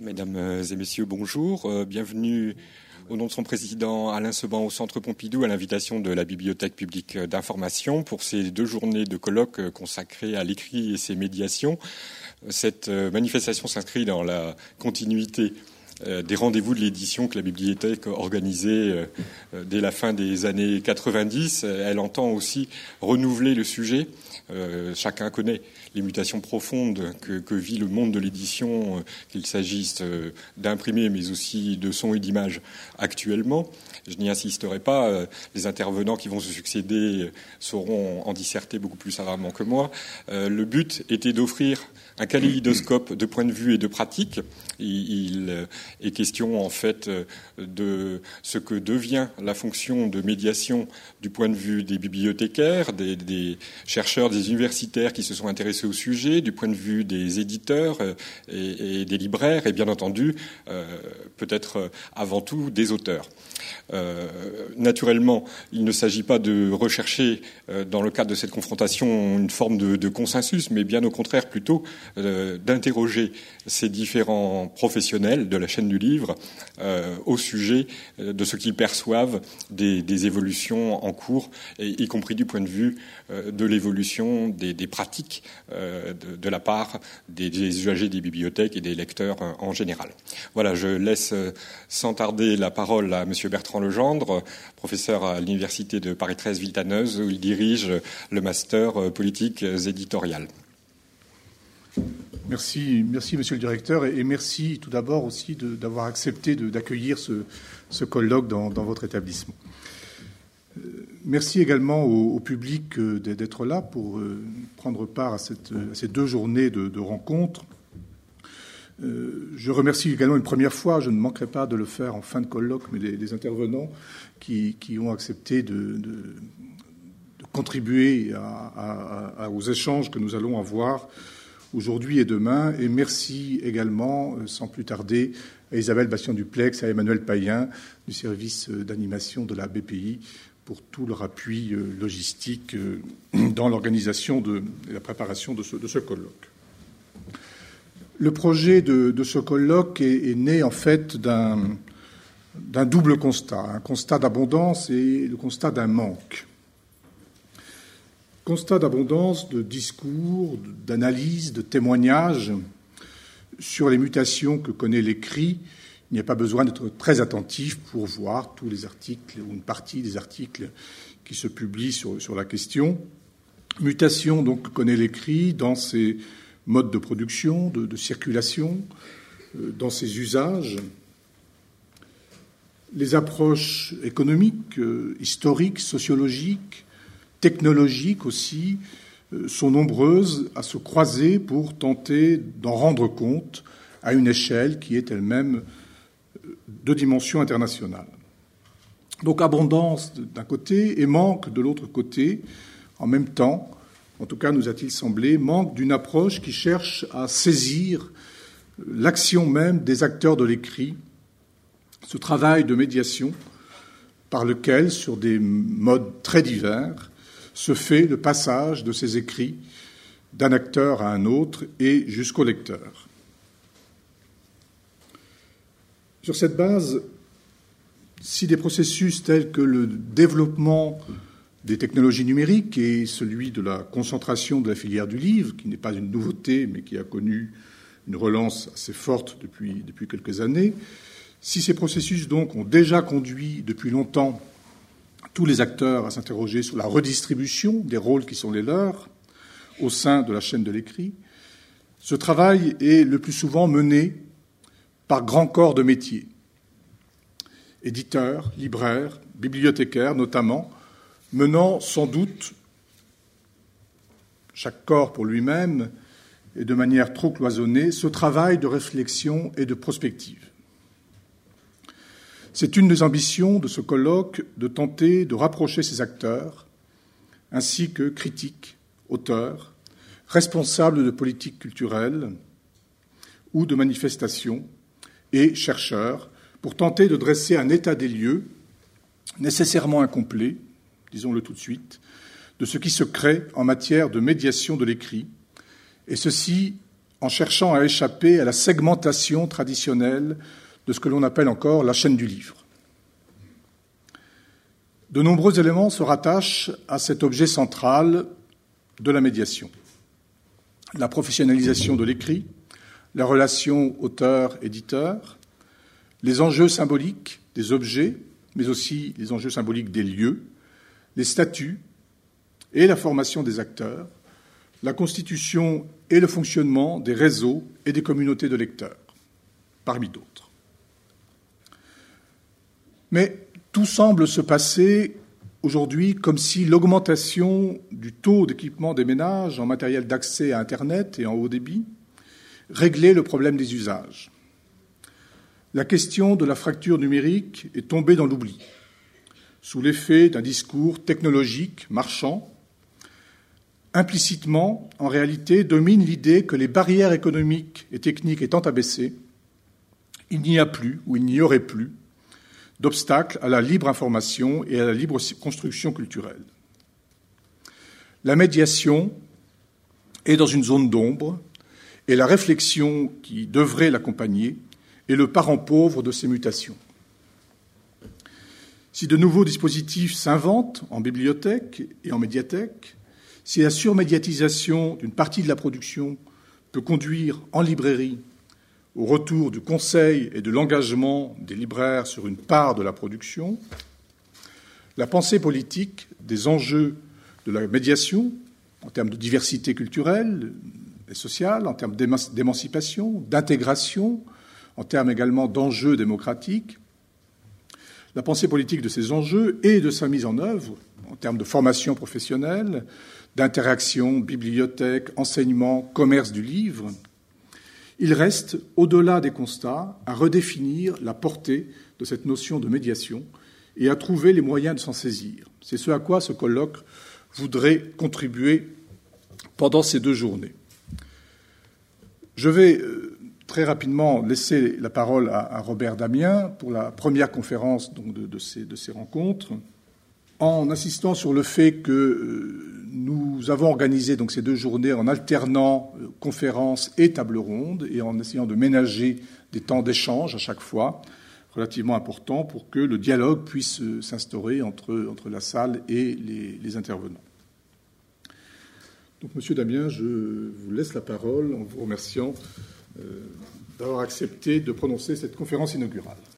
Mesdames et messieurs, bonjour. Bienvenue au nom de son président Alain Seban au Centre Pompidou à l'invitation de la Bibliothèque publique d'information pour ces 2 journées de colloques consacrées à l'écrit et ses médiations. Cette manifestation s'inscrit dans la continuité des rendez-vous de l'édition que la bibliothèque organisait dès la fin des années 90. Elle entend aussi renouveler le sujet. Chacun connaît les mutations profondes que vit le monde de l'édition, qu'il s'agisse d'imprimer mais aussi de son et d'image actuellement. Je n'y insisterai pas, les intervenants qui vont se succéder sauront en disserter beaucoup plus savamment que moi. Le but était d'offrir un kaléidoscope de points de vue et de pratiques. Il est question en fait de ce que devient la fonction de médiation du point de vue des bibliothécaires, des chercheurs, des universitaires qui se sont intéressés au sujet, du point de vue des éditeurs et des libraires et bien entendu peut-être avant tout des auteurs. Naturellement, il ne s'agit pas de rechercher dans le cadre de cette confrontation une forme de consensus, mais bien au contraire plutôt d'interroger ces différents professionnels de la chaîne du livre au sujet de ce qu'ils perçoivent des évolutions en cours, y compris du point de vue de l'évolution des pratiques de la part des usagers des bibliothèques et des lecteurs en général. Voilà, je laisse sans tarder la parole à M. Bertrand Legendre, professeur à l'Université de Paris 13 Villetaneuse, où il dirige le master politiques éditoriales. Merci, monsieur le directeur, et merci tout d'abord aussi d'avoir accepté d'accueillir ce colloque dans votre établissement. Merci également au public d'être là pour prendre part à ces 2 journées de rencontres. Je remercie également une première fois, je ne manquerai pas de le faire en fin de colloque, mais les intervenants qui ont accepté de contribuer aux échanges que nous allons avoir aujourd'hui et demain. Et merci également, sans plus tarder, à Isabelle Bastien-Duplex, à Emmanuel Payen du service d'animation de la BPI pour tout leur appui logistique dans l'organisation et la préparation de ce colloque. Le projet de ce colloque est né en fait d'un double constat, un constat d'abondance et le constat d'un manque. Constat d'abondance de discours, d'analyses, de témoignages sur les mutations que connaît l'écrit. Il n'y a pas besoin d'être très attentif pour voir tous les articles ou une partie des articles qui se publient sur la question. Mutation donc que connaît l'écrit dans ses modes de production, de circulation, dans ses usages. Les approches économiques, historiques, sociologiques, technologiques aussi, sont nombreuses à se croiser pour tenter d'en rendre compte à une échelle qui est elle-même de dimension internationale. Donc abondance d'un côté et manque de l'autre côté, en même temps, en tout cas nous a-t-il semblé, manque d'une approche qui cherche à saisir l'action même des acteurs de l'écrit, ce travail de médiation par lequel, sur des modes très divers, se fait le passage de ces écrits d'un acteur à un autre et jusqu'au lecteur. Sur cette base, si des processus tels que le développement des technologies numériques et celui de la concentration de la filière du livre, qui n'est pas une nouveauté mais qui a connu une relance assez forte depuis quelques années, si ces processus donc ont déjà conduit depuis longtemps tous les acteurs à s'interroger sur la redistribution des rôles qui sont les leurs au sein de la chaîne de l'écrit, ce travail est le plus souvent mené par grands corps de métier, éditeurs, libraires, bibliothécaires notamment, menant sans doute, chaque corps pour lui-même et de manière trop cloisonnée, ce travail de réflexion et de prospective. C'est une des ambitions de ce colloque de tenter de rapprocher ces acteurs, ainsi que critiques, auteurs, responsables de politiques culturelles ou de manifestations et chercheurs, pour tenter de dresser un état des lieux, nécessairement incomplet, disons-le tout de suite, de ce qui se crée en matière de médiation de l'écrit, et ceci en cherchant à échapper à la segmentation traditionnelle de ce que l'on appelle encore la chaîne du livre. De nombreux éléments se rattachent à cet objet central de la médiation. La professionnalisation de l'écrit, la relation auteur-éditeur, les enjeux symboliques des objets, mais aussi les enjeux symboliques des lieux, les statuts et la formation des acteurs, la constitution et le fonctionnement des réseaux et des communautés de lecteurs, parmi d'autres. Mais tout semble se passer aujourd'hui comme si l'augmentation du taux d'équipement des ménages en matériel d'accès à Internet et en haut débit réglait le problème des usages. La question de la fracture numérique est tombée dans l'oubli, sous l'effet d'un discours technologique marchand. Implicitement, en réalité, domine l'idée que les barrières économiques et techniques étant abaissées, il n'y a plus, ou il n'y aurait plus, d'obstacles à la libre information et à la libre construction culturelle. La médiation est dans une zone d'ombre et la réflexion qui devrait l'accompagner est le parent pauvre de ces mutations. Si de nouveaux dispositifs s'inventent en bibliothèque et en médiathèque, si la surmédiatisation d'une partie de la production peut conduire en librairie au retour du conseil et de l'engagement des libraires sur une part de la production, la pensée politique des enjeux de la médiation, en termes de diversité culturelle et sociale, en termes d'émancipation, d'intégration, en termes également d'enjeux démocratiques, la pensée politique de ces enjeux et de sa mise en œuvre, en termes de formation professionnelle, d'interaction, bibliothèque, enseignement, commerce du livre, il reste, au-delà des constats, à redéfinir la portée de cette notion de médiation et à trouver les moyens de s'en saisir. C'est ce à quoi ce colloque voudrait contribuer pendant ces 2 journées. Je vais très rapidement laisser la parole à Robert Damien pour la première conférence donc, de ces rencontres, en insistant sur le fait que nous avons organisé donc, ces 2 journées en alternant conférences et tables rondes et en essayant de ménager des temps d'échange à chaque fois, relativement importants, pour que le dialogue puisse s'instaurer entre la salle et les intervenants. Donc, Monsieur Damien, je vous laisse la parole en vous remerciant d'avoir accepté de prononcer cette conférence inaugurale.